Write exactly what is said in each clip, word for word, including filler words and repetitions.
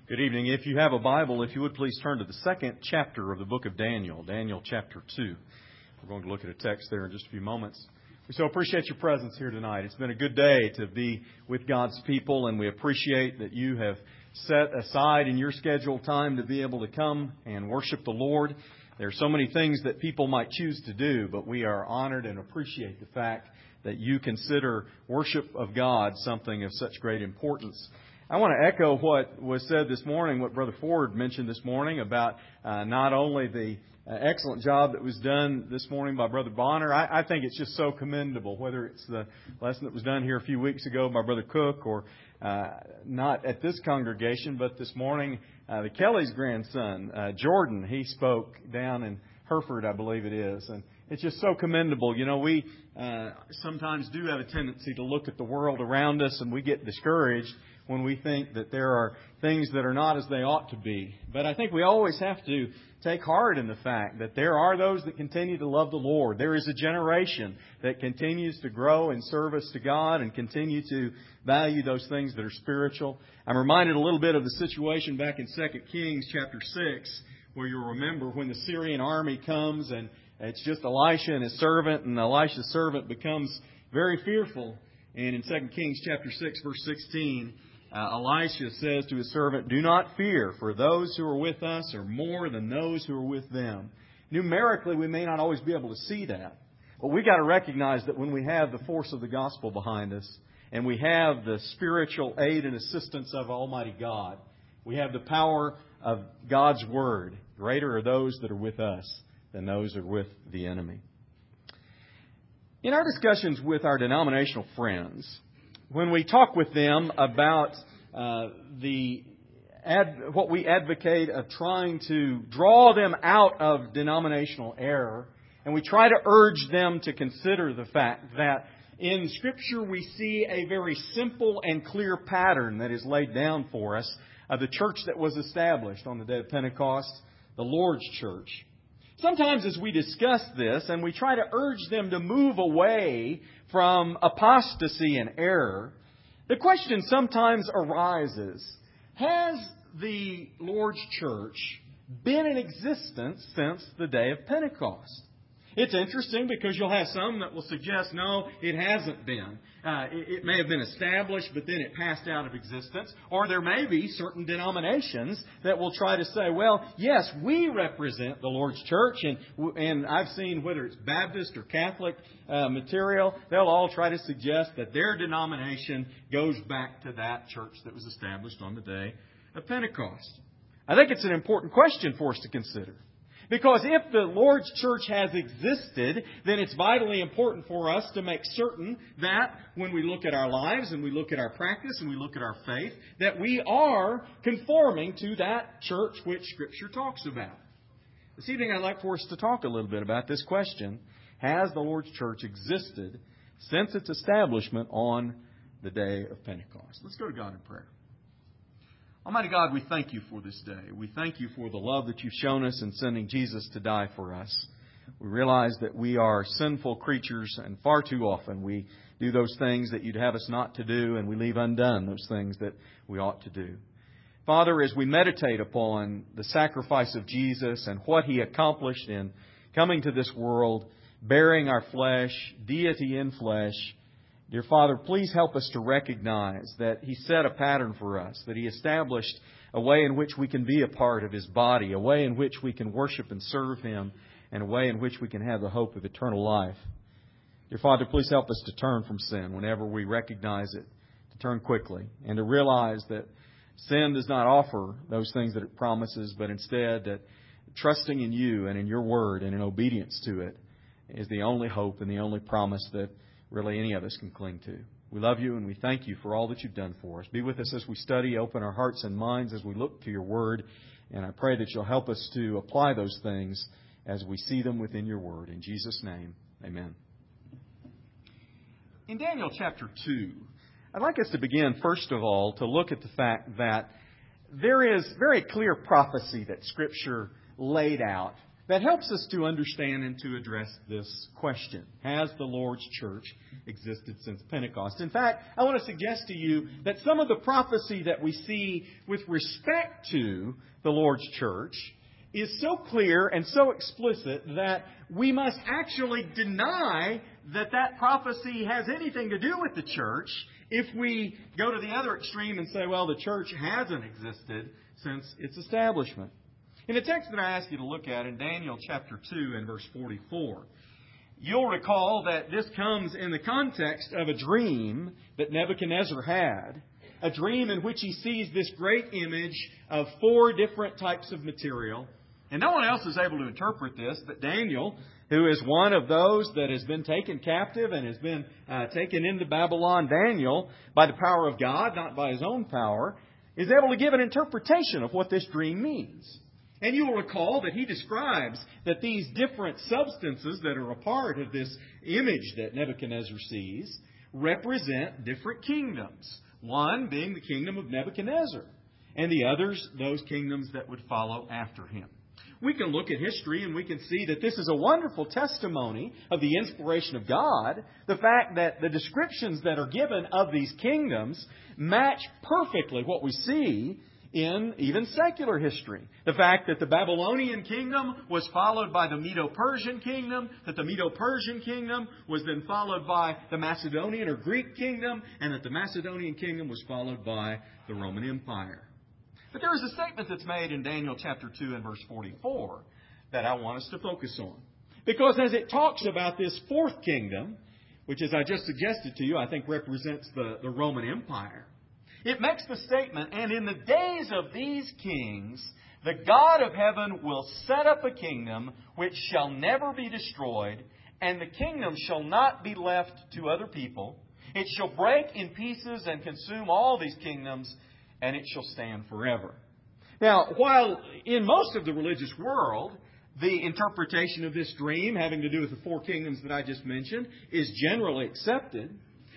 Good evening. If you have a Bible, if you would please turn to the second chapter of the book of Daniel, Daniel chapter two. We're going to look at a text there in just a few moments. We so appreciate your presence here tonight. It's been a good day to be with God's people, and we appreciate that you have set aside in your scheduled time to be able to come and worship the Lord. There are so many things that people might choose to do, but we are honored and appreciate the fact that you consider worship of God something of such great importance. I want to echo what was said this morning, what Brother Ford mentioned this morning about uh, not only the uh, excellent job that was done this morning by Brother Bonner. I, I think it's just so commendable, whether it's the lesson that was done here a few weeks ago by Brother Cook or uh, not at this congregation, but this morning, uh, the Kelly's grandson, uh, Jordan, he spoke down in Hereford, I believe it is. And it's just so commendable. You know, we uh, sometimes do have a tendency to look at the world around us and we get discouraged when we think that there are things that are not as they ought to be. But I think we always have to take heart in the fact that there are those that continue to love the Lord. There is a generation that continues to grow in service to God and continue to value those things that are spiritual. I'm reminded a little bit of the situation back in Second Kings chapter six, where you'll remember when the Syrian army comes and it's just Elisha and his servant, and Elisha's servant becomes very fearful. And in Second Kings chapter six, verse sixteen, Uh, Elisha says to his servant, "Do not fear, for those who are with us are more than those who are with them." Numerically, we may not always be able to see that. But we've got to recognize that when we have the force of the gospel behind us, and we have the spiritual aid and assistance of Almighty God, we have the power of God's Word. Greater are those that are with us than those who are with the enemy. In our discussions with our denominational friends, when we talk with them about uh, the ad, what we advocate of trying to draw them out of denominational error, and we try to urge them to consider the fact that in Scripture we see a very simple and clear pattern that is laid down for us of the church that was established on the day of Pentecost, the Lord's church. Sometimes as we discuss this and we try to urge them to move away from apostasy and error, the question sometimes arises, has the Lord's church been in existence since the day of Pentecost? It's interesting because you'll have some that will suggest, no, it hasn't been. Uh, it, it may have been established, but then it passed out of existence. Or there may be certain denominations that will try to say, well, yes, we represent the Lord's church. And, and I've seen whether it's Baptist or Catholic uh, material, they'll all try to suggest that their denomination goes back to that church that was established on the day of Pentecost. I think it's an important question for us to consider. Because if the Lord's church has existed, then it's vitally important for us to make certain that when we look at our lives and we look at our practice and we look at our faith, that we are conforming to that church which Scripture talks about. This evening I'd like for us to talk a little bit about this question. Has the Lord's church existed since its establishment on the day of Pentecost? Let's go to God in prayer. Almighty God, we thank You for this day. We thank You for the love that You've shown us in sending Jesus to die for us. We realize that we are sinful creatures, and far too often we do those things that You'd have us not to do, and we leave undone those things that we ought to do. Father, as we meditate upon the sacrifice of Jesus and what He accomplished in coming to this world, bearing our flesh, deity in flesh, dear Father, please help us to recognize that He set a pattern for us, that He established a way in which we can be a part of His body, a way in which we can worship and serve Him, and a way in which we can have the hope of eternal life. Dear Father, please help us to turn from sin whenever we recognize it, to turn quickly, and to realize that sin does not offer those things that it promises, but instead that trusting in You and in Your Word and in obedience to it is the only hope and the only promise that really any of us can cling to. We love You and we thank You for all that You've done for us. Be with us as we study. Open our hearts and minds as we look to Your Word. And I pray that You'll help us to apply those things as we see them within Your Word. In Jesus' name, amen. In Daniel chapter two, I'd like us to begin, first of all, to look at the fact that there is very clear prophecy that Scripture laid out that helps us to understand and to address this question. Has the Lord's church existed since Pentecost? In fact, I want to suggest to you that some of the prophecy that we see with respect to the Lord's church is so clear and so explicit that we must actually deny that that prophecy has anything to do with the church if we go to the other extreme and say, well, the church hasn't existed since its establishment. In the text that I asked you to look at in Daniel chapter two and verse forty-four, you'll recall that this comes in the context of a dream that Nebuchadnezzar had, a dream in which he sees this great image of four different types of material. And no one else is able to interpret this, but Daniel, who is one of those that has been taken captive and has been uh, taken into Babylon, Daniel, by the power of God, not by his own power, is able to give an interpretation of what this dream means. And you will recall that he describes that these different substances that are a part of this image that Nebuchadnezzar sees represent different kingdoms. One being the kingdom of Nebuchadnezzar, and the others, those kingdoms that would follow after him. We can look at history and we can see that this is a wonderful testimony of the inspiration of God. The fact that the descriptions that are given of these kingdoms match perfectly what we see in even secular history. The fact that the Babylonian kingdom was followed by the Medo-Persian kingdom, that the Medo-Persian kingdom was then followed by the Macedonian or Greek kingdom, and that the Macedonian kingdom was followed by the Roman Empire. But there is a statement that's made in Daniel chapter two and verse forty-four that I want us to focus on. Because as it talks about this fourth kingdom, which as I just suggested to you, I think represents the, the Roman Empire, it makes the statement, and in the days of these kings, the God of heaven will set up a kingdom which shall never be destroyed, and the kingdom shall not be left to other people. It shall break in pieces and consume all these kingdoms, and it shall stand forever. Now, while in most of the religious world, the interpretation of this dream having to do with the four kingdoms that I just mentioned is generally accepted,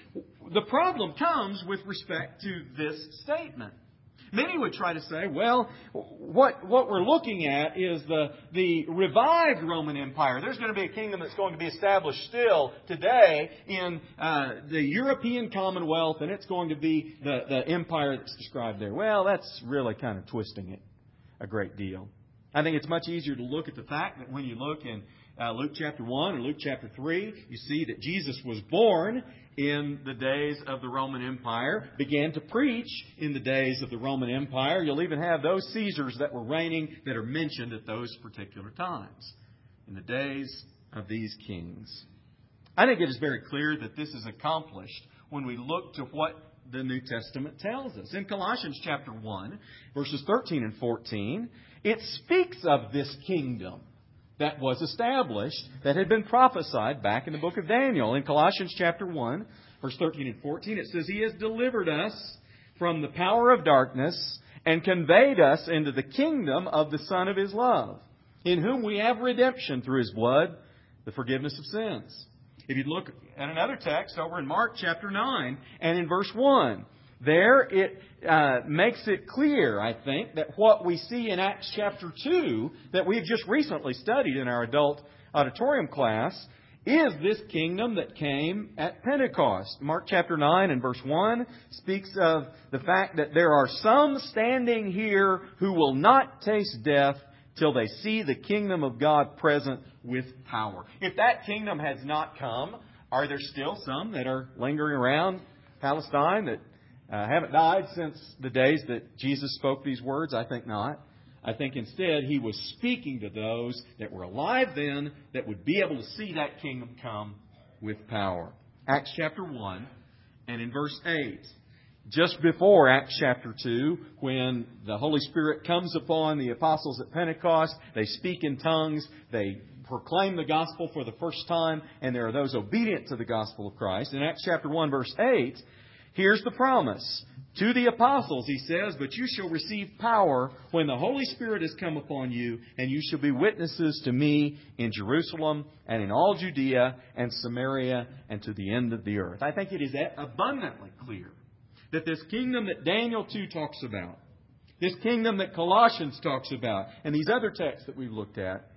the problem comes with respect to this statement. Many would try to say, well, what what we're looking at is the, the revived Roman Empire. There's going to be a kingdom that's going to be established still today in uh, the European Commonwealth, and it's going to be the, the empire that's described there. Well, that's really kind of twisting it a great deal. I think it's much easier to look at the fact that when you look in uh, Luke chapter one or Luke chapter three, you see that Jesus was born in the days of the Roman Empire, began to preach in the days of the Roman Empire. You'll even have those Caesars that were reigning that are mentioned at those particular times, in the days of these kings. I think it is very clear that this is accomplished when we look to what the New Testament tells us. In Colossians chapter one, verses thirteen and fourteen, it speaks of this kingdom that was established, that had been prophesied back in the book of Daniel. In Colossians chapter one, verse thirteen and fourteen, it says, He has delivered us from the power of darkness and conveyed us into the kingdom of the Son of His love, in whom we have redemption through His blood, the forgiveness of sins. If you look at another text over in Mark chapter nine and in verse one, there it uh, makes it clear, I think, that what we see in Acts chapter two that we've just recently studied in our adult auditorium class is this kingdom that came at Pentecost. Mark chapter nine and verse one speaks of the fact that there are some standing here who will not taste death till they see the kingdom of God present with power. If that kingdom has not come, are there still some that are lingering around Palestine that Uh, haven't died since the days that Jesus spoke these words? I think not. I think instead He was speaking to those that were alive then that would be able to see that kingdom come with power. Acts chapter one and in verse eight. Just before Acts chapter two, when the Holy Spirit comes upon the apostles at Pentecost, they speak in tongues, they proclaim the gospel for the first time, and there are those obedient to the gospel of Christ. In Acts chapter one, verse eight, here's the promise. To the apostles, He says, But you shall receive power when the Holy Spirit has come upon you, and you shall be witnesses to Me in Jerusalem and in all Judea and Samaria and to the end of the earth. I think it is abundantly clear that this kingdom that Daniel two talks about, this kingdom that Colossians talks about, and these other texts that we've looked at,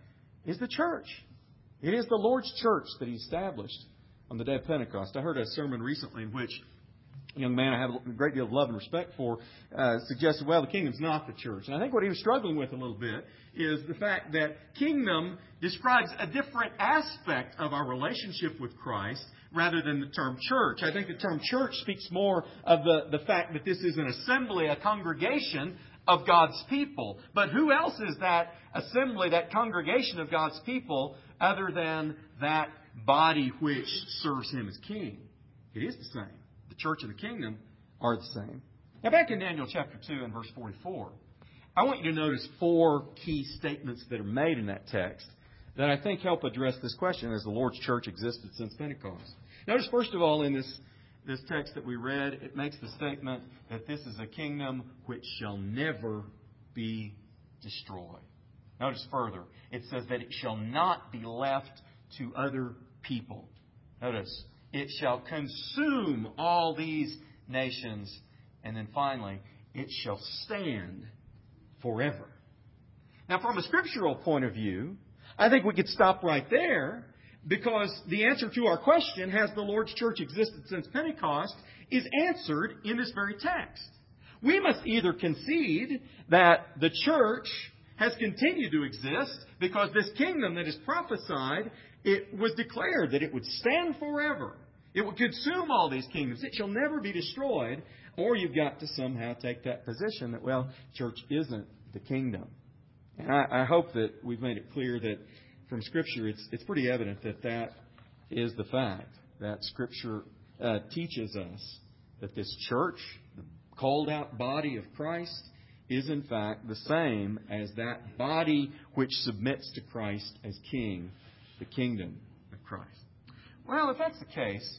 is the church. It is the Lord's church that He established on the day of Pentecost. I heard a sermon recently in which a young man I have a great deal of love and respect for uh, suggested, well, the kingdom's not the church. And I think what he was struggling with a little bit is the fact that kingdom describes a different aspect of our relationship with Christ rather than the term church. I think the term church speaks more of the, the fact that this is an assembly, a congregation of God's people. But who else is that assembly, that congregation of God's people, other than that body which serves Him as King? It is the same. The church and the kingdom are the same. Now back in Daniel chapter two and verse forty-four, I want you to notice four key statements that are made in that text that I think help address this question, as the Lord's church existed since Pentecost. Notice first of all in this, this text that we read, it makes the statement that this is a kingdom which shall never be destroyed. Notice further, it says that it shall not be left to other people. Notice, it shall consume all these nations. And then finally, it shall stand forever. Now, from a scriptural point of view, I think we could stop right there, because the answer to our question, has the Lord's church existed since Pentecost, is answered in this very text. We must either concede that the church has continued to exist because this kingdom that is prophesied, it was declared that it would stand forever. It would consume all these kingdoms. It shall never be destroyed. Or you've got to somehow take that position that, well, church isn't the kingdom. And I, I hope that we've made it clear that from Scripture, it's, it's pretty evident that that is the fact. That Scripture uh, teaches us that this church, the called out body of Christ, is in fact the same as that body which submits to Christ as King, the kingdom of Christ. Well, if that's the case,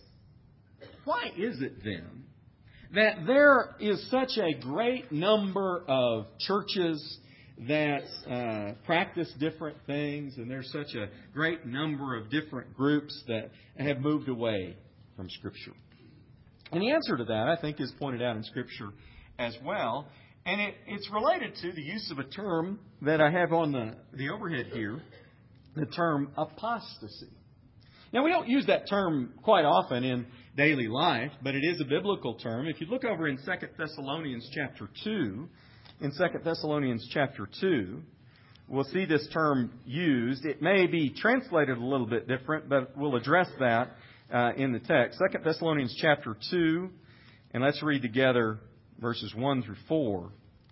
why is it then that there is such a great number of churches that uh, practice different things, and there's such a great number of different groups that have moved away from Scripture? And the answer to that, I think, is pointed out in Scripture as well. And it, it's related to the use of a term that I have on the, the overhead here, the term apostasy. Now, we don't use that term quite often in daily life, but it is a biblical term. If you look over in Second Thessalonians chapter two, in Second Thessalonians chapter two, we'll see this term used. It may be translated a little bit different, but we'll address that uh, in the text. Second Thessalonians chapter two, and let's read together verses one through four.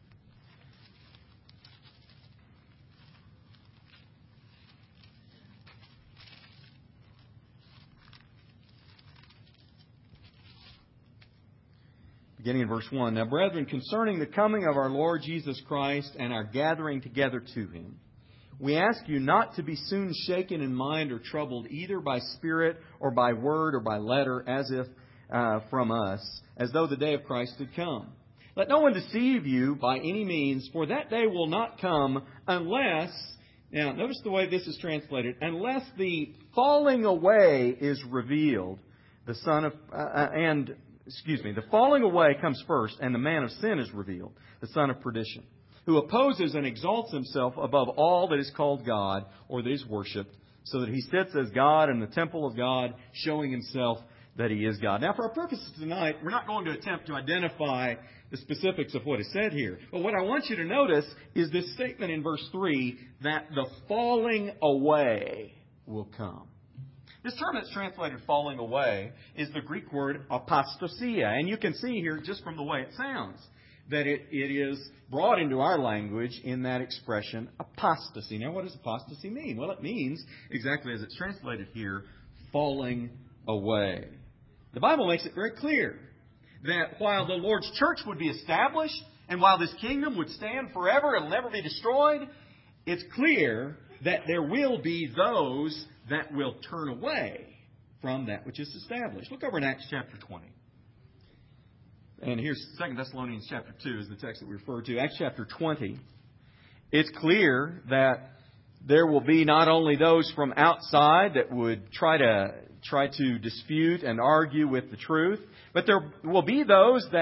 Beginning in verse one. Now, brethren, concerning the coming of our Lord Jesus Christ and our gathering together to Him, we ask you not to be soon shaken in mind or troubled, either by spirit or by word or by letter, as if uh, from us, as though the day of Christ had come. Let no one deceive you by any means, for that day will not come unless, now notice the way this is translated, unless the falling away is revealed, the son of, uh, and Excuse me, the falling away comes first, and the man of sin is revealed, the son of perdition, who opposes and exalts himself above all that is called God or that is worshipped, so that he sits as God in the temple of God, showing himself that he is God. Now, for our purposes tonight, we're not going to attempt to identify the specifics of what is said here. But what I want you to notice is this statement in verse three, that the falling away will come. This term that's translated falling away is the Greek word apostasia. And you can see here, just from the way it sounds, that it, it is brought into our language in that expression, apostasy. Now, what does apostasy mean? Well, it means, exactly as it's translated here, falling away. The Bible makes it very clear that while the Lord's church would be established, and while this kingdom would stand forever, it'll never be destroyed, it's clear that there will be those that will turn away from that which is established. Look over in Acts chapter twenty. And here's Second Thessalonians chapter two is the text that we refer to. Acts chapter twenty. It's clear that there will be not only those from outside that would try to try to dispute and argue with the truth, but there will be those that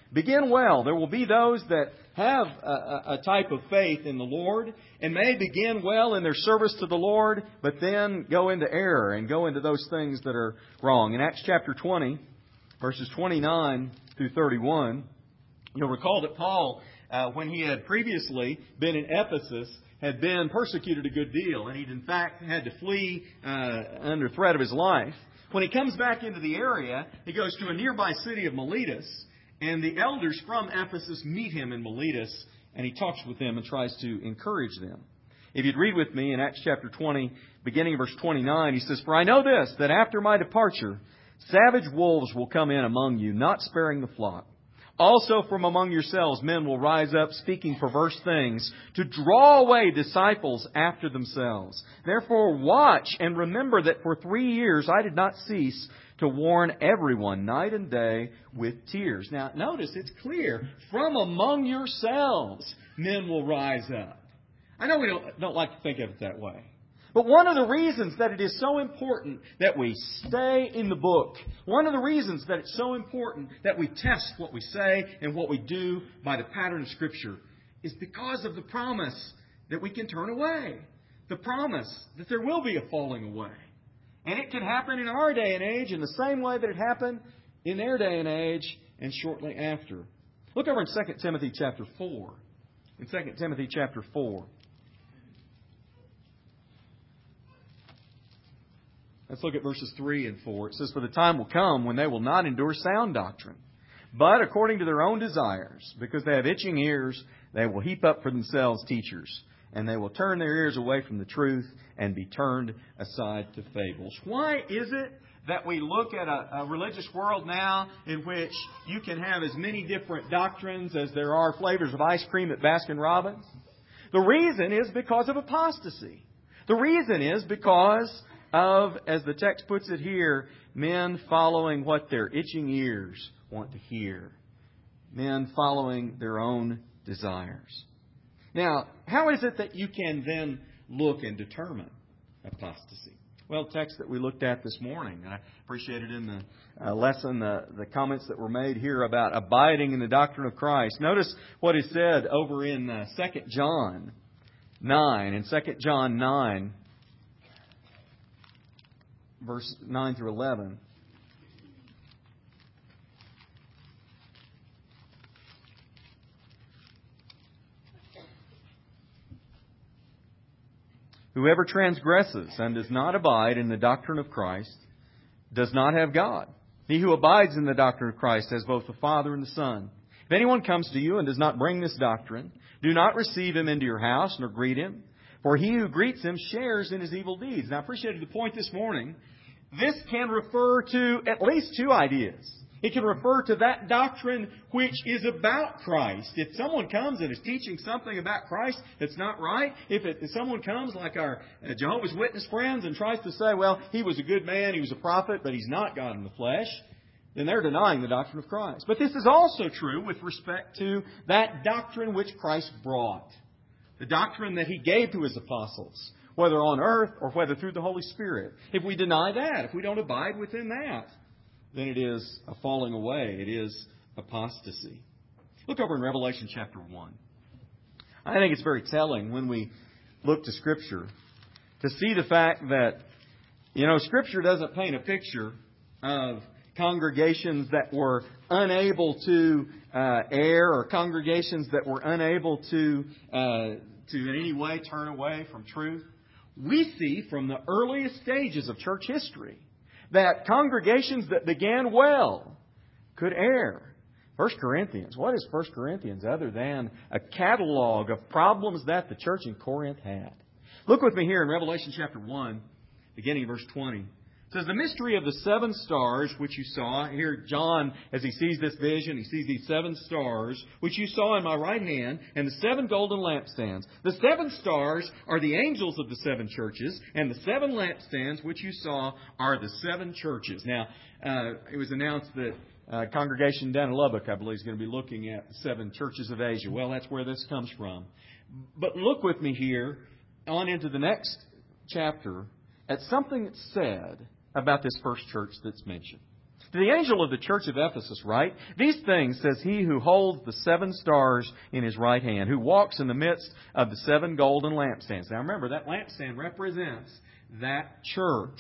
begin well. There will be those that have a, a type of faith in the Lord and may begin well in their service to the Lord, but then go into error and go into those things that are wrong. In Acts chapter twenty, verses twenty-nine through thirty-one, you'll recall that Paul, uh, when he had previously been in Ephesus, had been persecuted a good deal, and he'd in fact had to flee uh, under threat of his life. When he comes back into the area, he goes to a nearby city of Miletus, and the elders from Ephesus meet him in Miletus, and he talks with them and tries to encourage them. If you'd read with me in Acts chapter twenty, beginning of verse twenty-nine, he says, "For I know this, that after my departure, savage wolves will come in among you, not sparing the flock. Also from among yourselves men will rise up speaking perverse things to draw away disciples after themselves. Therefore watch and remember that for three years I did not cease to warn everyone night and day with tears." Now notice it's clear, from among yourselves men will rise up. I know we don't, don't like to think of it that way. But one of the reasons that it is so important that we stay in the book, one of the reasons that it's so important that we test what we say and what we do by the pattern of Scripture, is because of the promise that we can turn away. The promise that there will be a falling away. And it can happen in our day and age in the same way that it happened in their day and age and shortly after. Look over in Second Timothy chapter four. In Second Timothy chapter four. Let's look at verses three and four. It says, "For the time will come when they will not endure sound doctrine, but according to their own desires, because they have itching ears, they will heap up for themselves teachers, and they will turn their ears away from the truth and be turned aside to fables." Why is it that we look at a, a religious world now in which you can have as many different doctrines as there are flavors of ice cream at Baskin-Robbins? The reason is because of apostasy. The reason is because of, as the text puts it here, men following what their itching ears want to hear. Men following their own desires. Now, how is it that you can then look and determine apostasy? Well, the text that we looked at this morning, and I appreciated in the uh, lesson the, the comments that were made here about abiding in the doctrine of Christ. Notice what is said over in uh, Second John nine. In Second John nine, verse nine through eleven. "Whoever transgresses and does not abide in the doctrine of Christ does not have God. He who abides in the doctrine of Christ has both the Father and the Son. If anyone comes to you and does not bring this doctrine, do not receive him into your house nor greet him, for he who greets him shares in his evil deeds." Now, I appreciated the point this morning. This can refer to at least two ideas. It can refer to that doctrine which is about Christ. If someone comes and is teaching something about Christ that's not right, if, it, if someone comes like our Jehovah's Witness friends and tries to say, well, he was a good man, he was a prophet, but he's not God in the flesh, then they're denying the doctrine of Christ. But this is also true with respect to that doctrine which Christ brought. The doctrine that He gave to His apostles, whether on earth or whether through the Holy Spirit. If we deny that, if we don't abide within that, then it is a falling away. It is apostasy. Look over in Revelation chapter one. I think it's very telling when we look to Scripture to see the fact that, you know, Scripture doesn't paint a picture of congregations that were unable to uh, err or congregations that were unable to, uh, to in any way turn away from truth. We see from the earliest stages of church history that congregations that began well could err. First Corinthians. What is First Corinthians other than a catalog of problems that the church in Corinth had? Look with me here in Revelation chapter one, beginning of verse twenty. It says, "The mystery of the seven stars which you saw," here John, as he sees this vision, he sees these seven stars, "which you saw in my right hand, and the seven golden lampstands. The seven stars are the angels of the seven churches, and the seven lampstands which you saw are the seven churches." Now, uh, it was announced that uh, congregation down in Lubbock, I believe, is going to be looking at the seven churches of Asia. Well, that's where this comes from. But look with me here on into the next chapter at something that's said about this first church that's mentioned. To the angel of the church of Ephesus write, these things says he who holds the seven stars in his right hand, who walks in the midst of the seven golden lampstands. Now remember, that lampstand represents that church.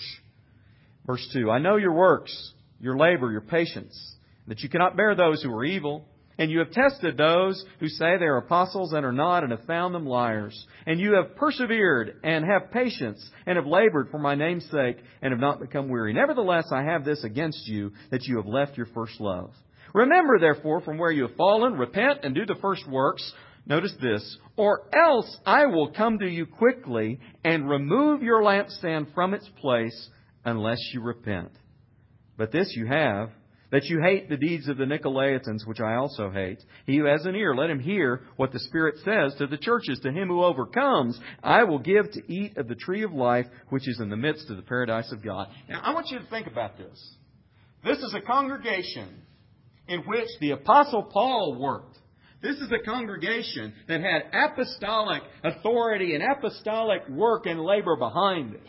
Verse two, I know your works, your labor, your patience, that you cannot bear those who are evil. And you have tested those who say they are apostles and are not, and have found them liars. And you have persevered and have patience and have labored for my name's sake and have not become weary. Nevertheless, I have this against you, that you have left your first love. Remember, therefore, from where you have fallen, repent and do the first works. Notice this, or else I will come to you quickly and remove your lampstand from its place unless you repent. But this you have, that you hate the deeds of the Nicolaitans, which I also hate. He who has an ear, let him hear what the Spirit says to the churches. To him who overcomes, I will give to eat of the tree of life, which is in the midst of the paradise of God. Now, I want you to think about this. This is a congregation in which the Apostle Paul worked. This is a congregation that had apostolic authority and apostolic work and labor behind it.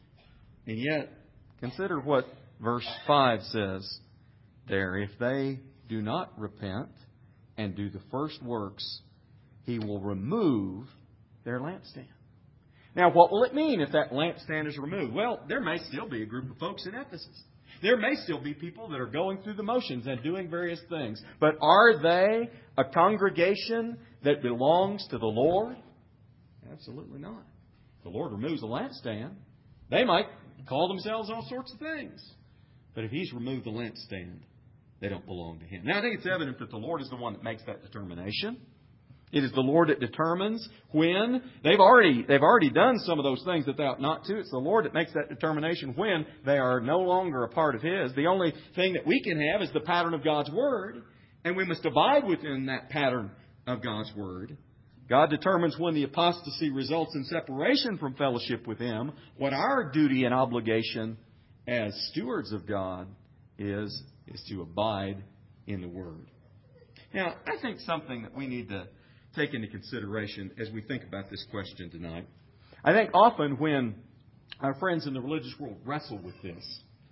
And yet, consider what verse five says there. If they do not repent and do the first works, He will remove their lampstand. Now, what will it mean if that lampstand is removed? Well, there may still be a group of folks in Ephesus. There may still be people that are going through the motions and doing various things. But are they a congregation that belongs to the Lord? Absolutely not. If the Lord removes the lampstand, they might call themselves all sorts of things. But if He's removed the lampstand, they don't belong to Him. Now, I think it's evident that the Lord is the one that makes that determination. It is the Lord that determines when. They've already, they've already done some of those things that they ought not to. It's the Lord that makes that determination when they are no longer a part of His. The only thing that we can have is the pattern of God's Word. And we must abide within that pattern of God's Word. God determines when the apostasy results in separation from fellowship with Him. What our duty and obligation as stewards of God is, is to abide in the Word. Now, I think something that we need to take into consideration as we think about this question tonight. I think often when our friends in the religious world wrestle with this,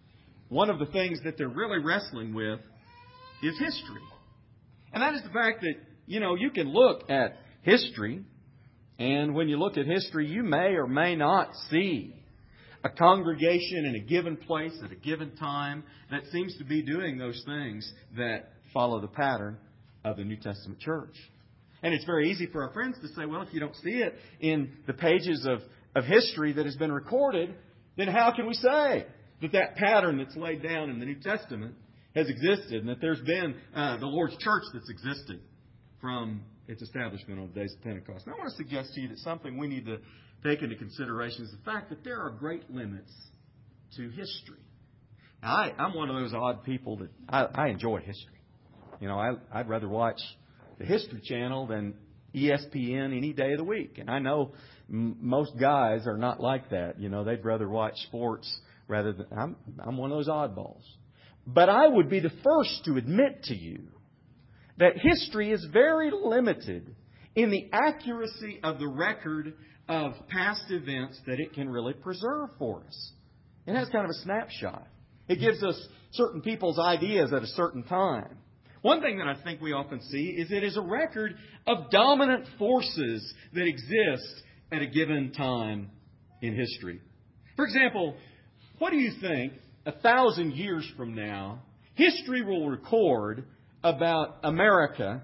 one of the things that they're really wrestling with is history. And that is the fact that, you know, you can look at history, and when you look at history, you may or may not see a congregation in a given place at a given time that seems to be doing those things that follow the pattern of the New Testament church. And it's very easy for our friends to say, well, if you don't see it in the pages of, of history that has been recorded, then how can we say that that pattern that's laid down in the New Testament has existed and that there's been uh, the Lord's church that's existed from its establishment on the days of Pentecost? And I want to suggest to you that something we need to take into consideration is the fact that there are great limits to history. Now, I, I'm one of those odd people that I, I enjoy history. You know, I, I'd rather watch the History Channel than E S P N any day of the week. And I know m- most guys are not like that. You know, they'd rather watch sports rather than... I'm, I'm one of those oddballs. But I would be the first to admit to you that history is very limited in the accuracy of the record of past events that it can really preserve for us. It has kind of a snapshot. It gives us certain people's ideas at a certain time. One thing that I think we often see is it is a record of dominant forces that exist at a given time in history. For example, what do you think a thousand years from now history will record about America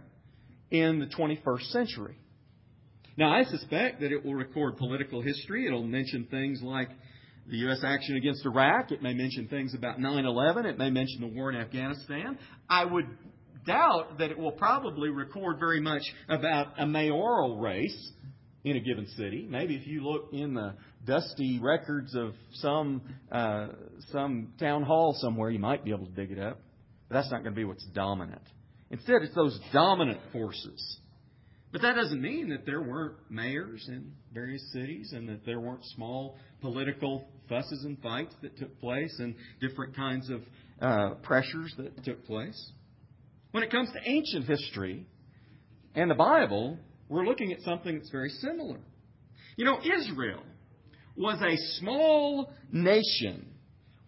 in the twenty-first century? Now, I suspect that it will record political history. It'll mention things like the U S action against Iraq. It may mention things about nine eleven. It may mention the war in Afghanistan. I would doubt that it will probably record very much about a mayoral race in a given city. Maybe if you look in the dusty records of some uh, some town hall somewhere, you might be able to dig it up. But that's not going to be what's dominant. Instead, it's those dominant forces. But that doesn't mean that there weren't mayors in various cities and that there weren't small political fusses and fights that took place and different kinds of uh, pressures that took place. When it comes to ancient history and the Bible, we're looking at something that's very similar. You know, Israel was a small nation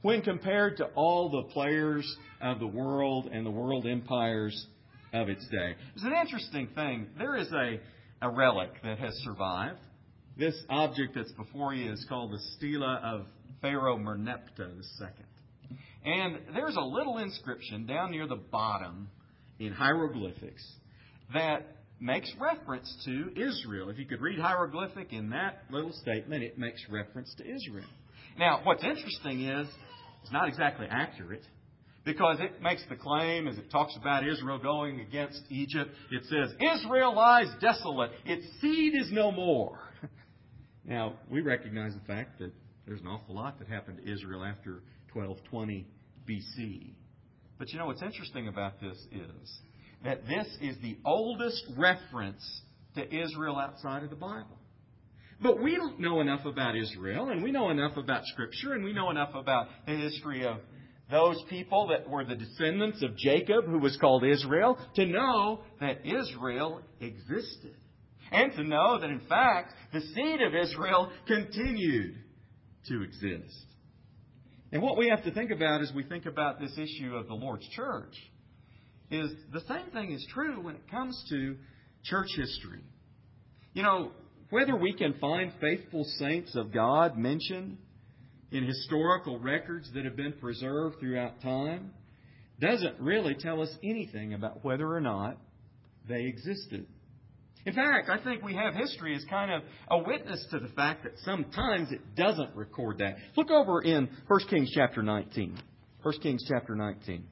when compared to all the players of the world and the world empires of its day. It's an interesting thing. There is a, a relic that has survived. This object that's before you is called the Stela of Pharaoh Merneptah the Second. And there's a little inscription down near the bottom in hieroglyphics that makes reference to Israel. If you could read hieroglyphic in that little statement, it makes reference to Israel. Now, what's interesting is it's not exactly accurate, because it makes the claim, as it talks about Israel going against Egypt, it says, Israel lies desolate, its seed is no more. Now, we recognize the fact that there's an awful lot that happened to Israel after twelve twenty B C. But you know what's interesting about this is that this is the oldest reference to Israel outside of the Bible. But we don't know enough about Israel, and we know enough about Scripture, and we know enough about the history of those people that were the descendants of Jacob, who was called Israel, to know that Israel existed. And to know that, in fact, the seed of Israel continued to exist. And what we have to think about as we think about this issue of the Lord's church is the same thing is true when it comes to church history. You know, whether we can find faithful saints of God mentioned in historical records that have been preserved throughout time doesn't really tell us anything about whether or not they existed. In fact, I think we have history as kind of a witness to the fact that sometimes it doesn't record that. Look over in First Kings chapter nineteen. First Kings chapter nineteen.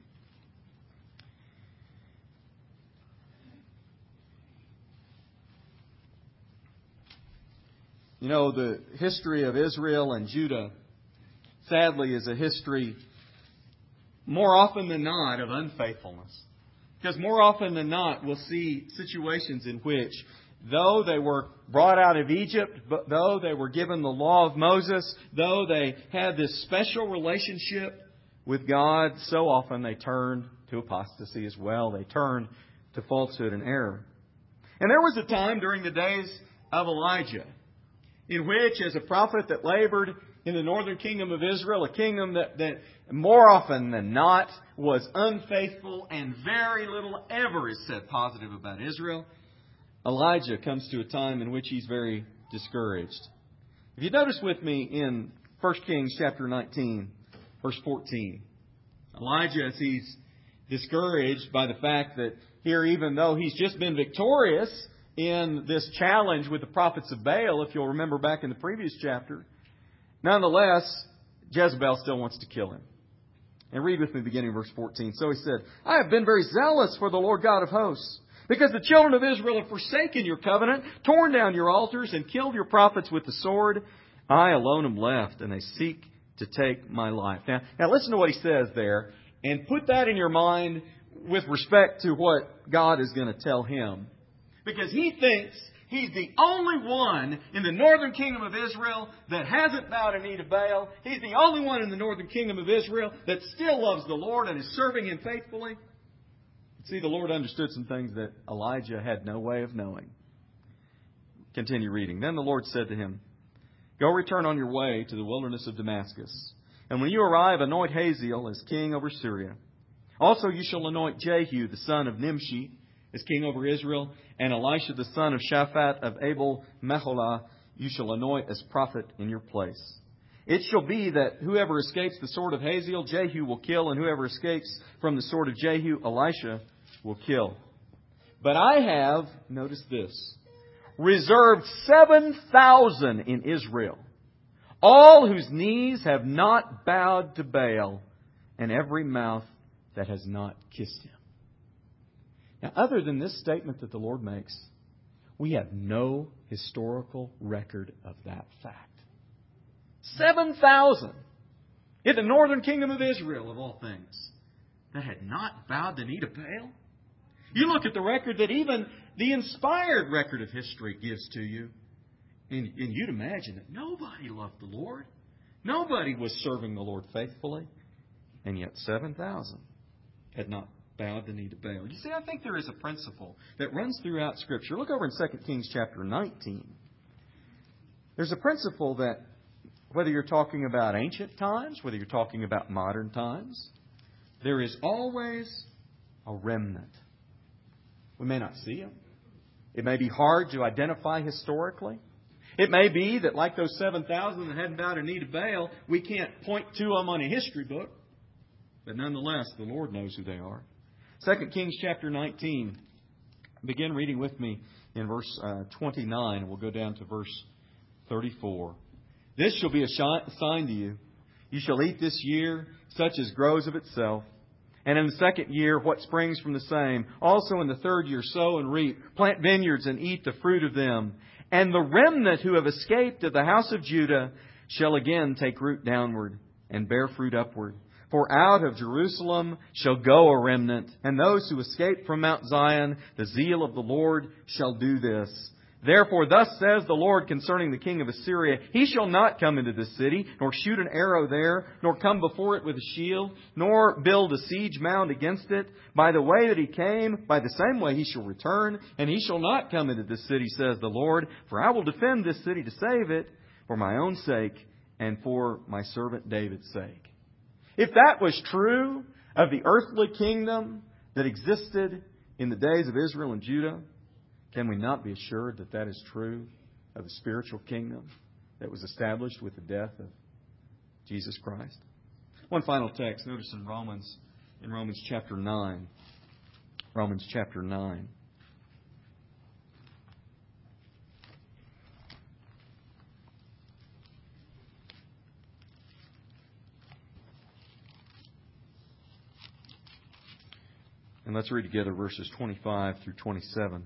You know, the history of Israel and Judah, sadly, is a history more often than not of unfaithfulness. Because more often than not, we'll see situations in which, though they were brought out of Egypt, but though they were given the law of Moses, though they had this special relationship with God, so often they turned to apostasy as well. They turned to falsehood and error. And there was a time during the days of Elijah in which, as a prophet that labored in the northern kingdom of Israel, a kingdom that, that more often than not was unfaithful and very little ever is said positive about Israel, Elijah comes to a time in which he's very discouraged. If you notice with me in First Kings chapter nineteen, verse fourteen, Elijah, as he's discouraged by the fact that here, even though he's just been victorious in this challenge with the prophets of Baal, if you'll remember back in the previous chapter, nonetheless, Jezebel still wants to kill him. And read with me beginning verse fourteen. So he said, I have been very zealous for the Lord God of hosts, because the children of Israel have forsaken your covenant, torn down your altars, and killed your prophets with the sword. I alone am left, and they seek to take my life. Now, now listen to what he says there, and put that in your mind with respect to what God is going to tell him. Because he thinks he's the only one in the northern kingdom of Israel that hasn't bowed a knee to Baal. He's the only one in the northern kingdom of Israel that still loves the Lord and is serving Him faithfully. See, the Lord understood some things that Elijah had no way of knowing. Continue reading. Then the Lord said to him, Go return on your way to the wilderness of Damascus. And when you arrive, anoint Hazael as king over Syria. Also you shall anoint Jehu, the son of Nimshi, as king over Israel, and Elisha the son of Shaphat of Abel Meholah you shall anoint as prophet in your place. It shall be that whoever escapes the sword of Hazael, Jehu will kill, and whoever escapes from the sword of Jehu, Elisha will kill. But I have, notice this, reserved seven thousand in Israel, all whose knees have not bowed to Baal, and every mouth that has not kissed him. Now, other than this statement that the Lord makes, we have no historical record of that fact. Seven thousand in the northern kingdom of Israel, of all things, that had not bowed the knee to Baal. You look at the record that even the inspired record of history gives to you, and, and you'd imagine that nobody loved the Lord. Nobody was serving the Lord faithfully. And yet seven thousand had not bowed the knee to Baal. You see, I think there is a principle that runs throughout Scripture. Look over in Second Kings chapter nineteen. There's a principle that whether you're talking about ancient times, whether you're talking about modern times, there is always a remnant. We may not see them. It may be hard to identify historically. It may be that like those seven thousand that hadn't bowed a knee to Baal, we can't point to them on a history book. But nonetheless, the Lord knows who they are. Second Kings chapter nineteen. Begin reading with me in verse uh, twenty-nine, and we'll go down to verse thirty-four. This shall be a sign to you. You shall eat this year such as grows of itself. And in the second year, what springs from the same. Also in the third year, sow and reap. Plant vineyards and eat the fruit of them. And the remnant who have escaped of the house of Judah shall again take root downward and bear fruit upward. For out of Jerusalem shall go a remnant, and those who escape from Mount Zion, the zeal of the Lord shall do this. Therefore thus says the Lord concerning the king of Assyria, He shall not come into this city, nor shoot an arrow there, nor come before it with a shield, nor build a siege mound against it. By the way that he came, by the same way he shall return, and he shall not come into this city, says the Lord. For I will defend this city to save it, for my own sake, and for my servant David's sake. If that was true of the earthly kingdom that existed in the days of Israel and Judah, can we not be assured that that is true of the spiritual kingdom that was established with the death of Jesus Christ? One final text. Notice in Romans, in Romans chapter nine. Romans chapter nine. And let's read together verses twenty-five through twenty-seven.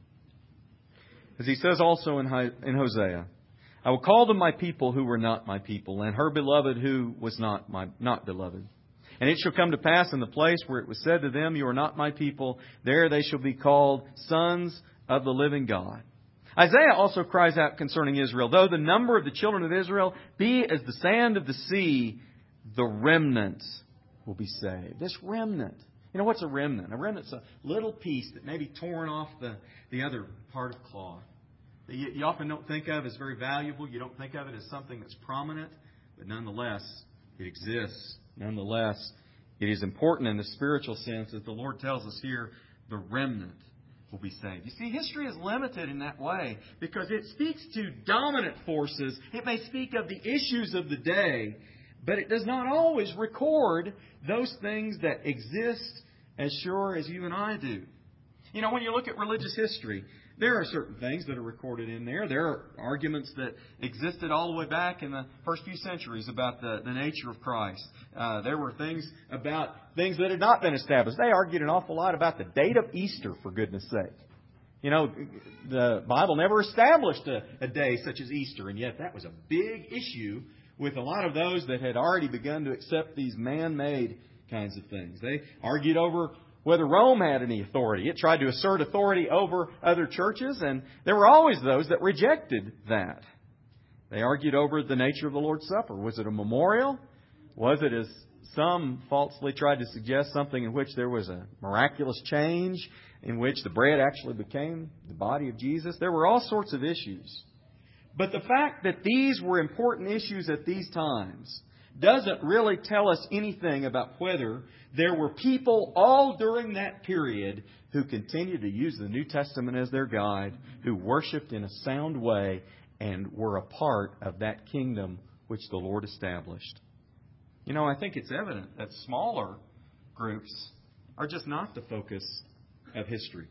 As he says also in Hosea, I will call them my people who were not my people, and her beloved who was not my not beloved. And it shall come to pass in the place where it was said to them, You are not my people, there they shall be called sons of the living God. Isaiah also cries out concerning Israel, Though the number of the children of Israel be as the sand of the sea, the remnant will be saved. This remnant. You know, what's a remnant? A remnant's a little piece that may be torn off the, the other part of cloth. That you, you often don't think of as very valuable. You don't think of it as something that's prominent. But nonetheless, it exists. Nonetheless, it is important in the spiritual sense, as the Lord tells us here, the remnant will be saved. You see, history is limited in that way because it speaks to dominant forces. It may speak of the issues of the day, but it does not always record those things that exist as sure as you and I do. You know, when you look at religious history, there are certain things that are recorded in there. There are arguments that existed all the way back in the first few centuries about the, the nature of Christ. Uh, there were things about things that had not been established. They argued an awful lot about the date of Easter, for goodness sake. You know, the Bible never established a, a day such as Easter, and yet that was a big issue with a lot of those that had already begun to accept these man-made kinds of things. They argued over whether Rome had any authority. It tried to assert authority over other churches, and there were always those that rejected that. They argued over the nature of the Lord's Supper. Was it a memorial? Was it, as some falsely tried to suggest, something in which there was a miraculous change, in which the bread actually became the body of Jesus? There were all sorts of issues. But the fact that these were important issues at these times doesn't really tell us anything about whether there were people all during that period who continued to use the New Testament as their guide, who worshipped in a sound way and were a part of that kingdom which the Lord established. You know, I think it's evident that smaller groups are just not the focus of history.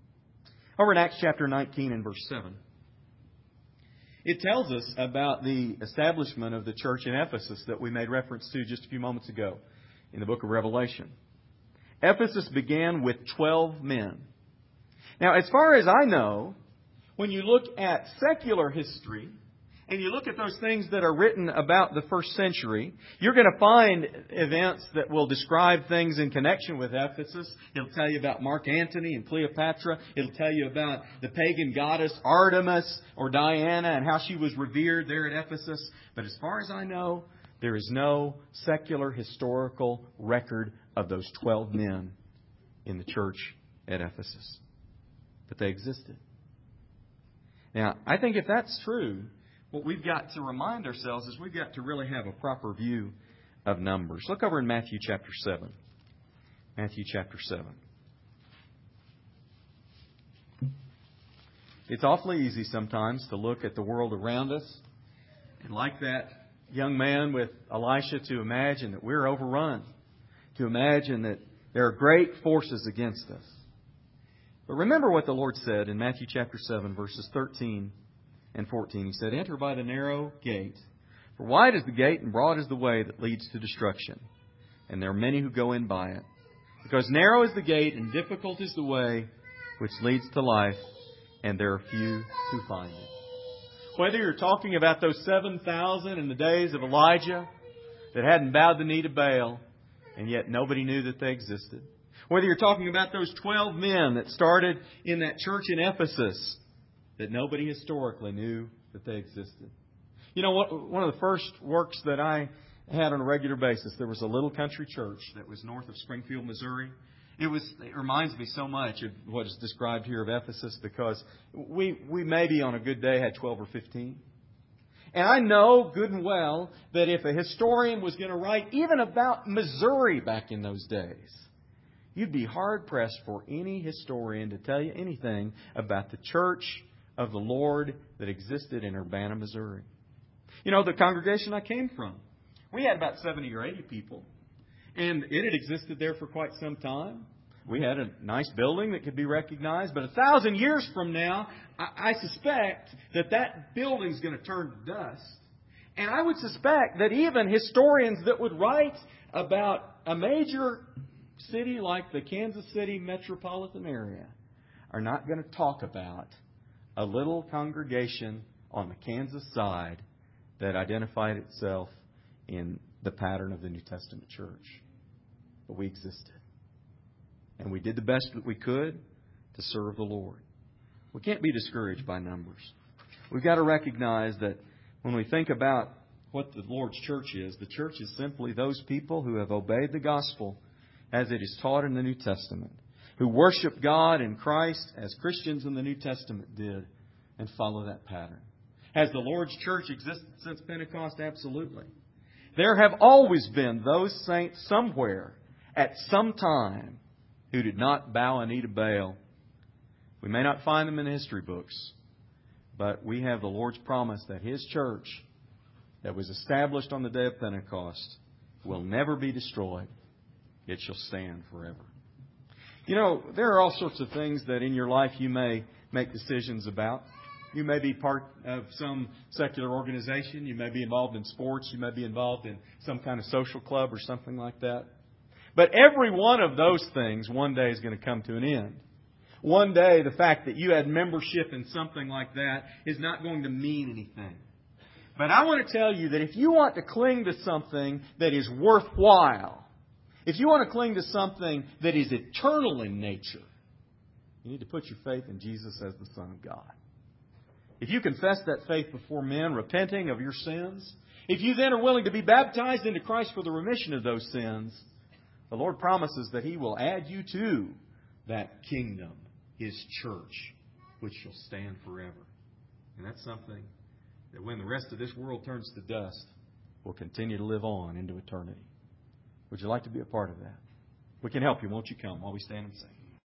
Over in Acts chapter nineteen and verse seven. It tells us about the establishment of the church in Ephesus that we made reference to just a few moments ago in the book of Revelation. Ephesus began with twelve men. Now, as far as I know, when you look at secular history and you look at those things that are written about the first century, you're going to find events that will describe things in connection with Ephesus. It'll tell you about Mark Antony and Cleopatra. It'll tell you about the pagan goddess Artemis or Diana and how she was revered there at Ephesus. But as far as I know, there is no secular historical record of those twelve men in the church at Ephesus. But they existed. Now, I think if that's true, what we've got to remind ourselves is we've got to really have a proper view of numbers. Look over in Matthew chapter seven. Matthew chapter seven. It's awfully easy sometimes to look at the world around us and, like that young man with Elisha, to imagine that we're overrun, to imagine that there are great forces against us. But remember what the Lord said in Matthew chapter seven, verses thirteen and fourteen. He said, "Enter by the narrow gate. For wide is the gate and broad is the way that leads to destruction. And there are many who go in by it. Because narrow is the gate and difficult is the way which leads to life, and there are few who find it." Whether you're talking about those seven thousand in the days of Elijah that hadn't bowed the knee to Baal, and yet nobody knew that they existed. Whether you're talking about those twelve men that started in that church in Ephesus that nobody historically knew that they existed. You know, what? One of the first works that I had on a regular basis, there was a little country church that was north of Springfield, Missouri. It was. It reminds me so much of what is described here of Ephesus, because we we maybe on a good day had twelve or fifteen. And I know good and well that if a historian was going to write even about Missouri back in those days, you'd be hard-pressed for any historian to tell you anything about the church of the Lord that existed in Urbana, Missouri. You know, the congregation I came from, we had about seventy or eighty people. And it had existed there for quite some time. We had a nice building that could be recognized. But a thousand years from now, I, I suspect that that building's going to turn to dust. And I would suspect that even historians that would write about a major city like the Kansas City metropolitan area are not going to talk about a little congregation on the Kansas side that identified itself in the pattern of the New Testament church. But we existed. And we did the best that we could to serve the Lord. We can't be discouraged by numbers. We've got to recognize that when we think about what the Lord's church is, the church is simply those people who have obeyed the gospel as it is taught in the New Testament, who worship God in Christ as Christians in the New Testament did, and follow that pattern. Has the Lord's church existed since Pentecost? Absolutely. There have always been those saints somewhere at some time who did not bow a knee to Baal. We may not find them in the history books, but we have the Lord's promise that His church that was established on the day of Pentecost will never be destroyed. It shall stand forever. You know, there are all sorts of things that in your life you may make decisions about. You may be part of some secular organization. You may be involved in sports. You may be involved in some kind of social club or something like that. But every one of those things one day is going to come to an end. One day, the fact that you had membership in something like that is not going to mean anything. But I want to tell you that if you want to cling to something that is worthwhile, if you want to cling to something that is eternal in nature, you need to put your faith in Jesus as the Son of God. If you confess that faith before men, repenting of your sins, if you then are willing to be baptized into Christ for the remission of those sins, the Lord promises that He will add you to that kingdom, His church, which shall stand forever. And that's something that when the rest of this world turns to dust, will continue to live on into eternity. Would you like to be a part of that? We can help you. Won't you come while we stand and sing?